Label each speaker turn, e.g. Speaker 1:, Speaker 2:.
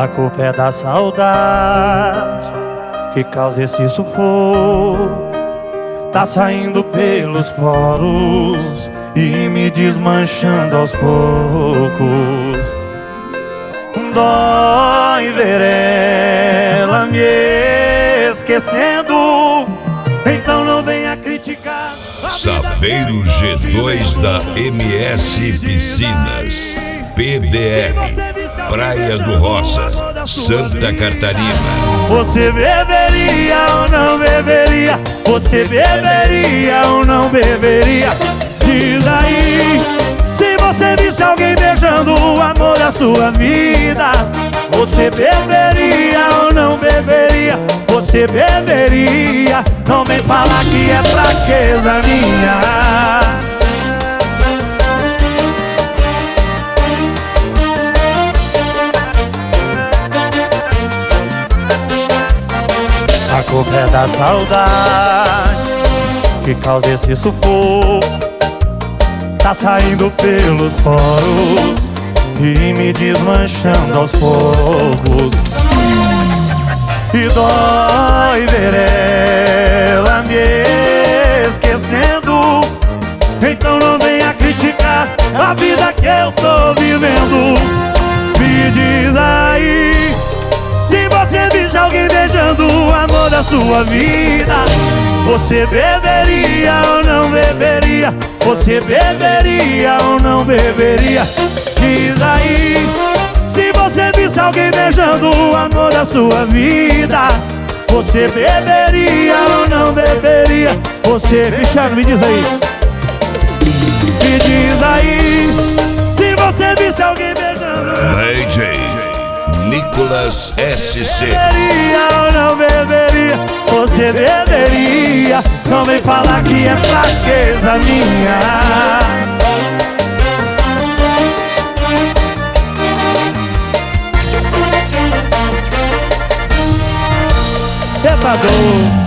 Speaker 1: A culpa é da saudade que causa esse sufoco. Tá saindo pelos poros e me desmanchando aos poucos. Dói ver ela me esquecendo, então não venha criticar.
Speaker 2: Saveiro G2 da MS Piscinas, PDR, Praia do Rosa, Santa Catarina.
Speaker 1: Você beberia ou não beberia? Você beberia ou não beberia? Diz aí, se você visse alguém beijando o amor da sua vida, você beberia ou não beberia? Você beberia? Não vem falar que é fraqueza minha. A culpa é da saudade que causa esse sufoco. Tá saindo pelos poros e me desmanchando aos poucos. E dói ver ela me esquecendo, então não venha criticar a vida que eu tô vivendo. Me diz aí, se você visse alguém beijando o amor da sua vida, você beberia ou não beberia? Você beberia ou não beberia? Diz aí, se você visse alguém beijando o amor da sua vida, você beberia ou não beberia? Você, Cristiano, me diz aí. Me diz aí, se você visse alguém beijando
Speaker 2: DJ Nicolas SC.
Speaker 1: Beberia ou não beberia? Você beberia? Não vem falar que é fraqueza minha. Cê tá doido?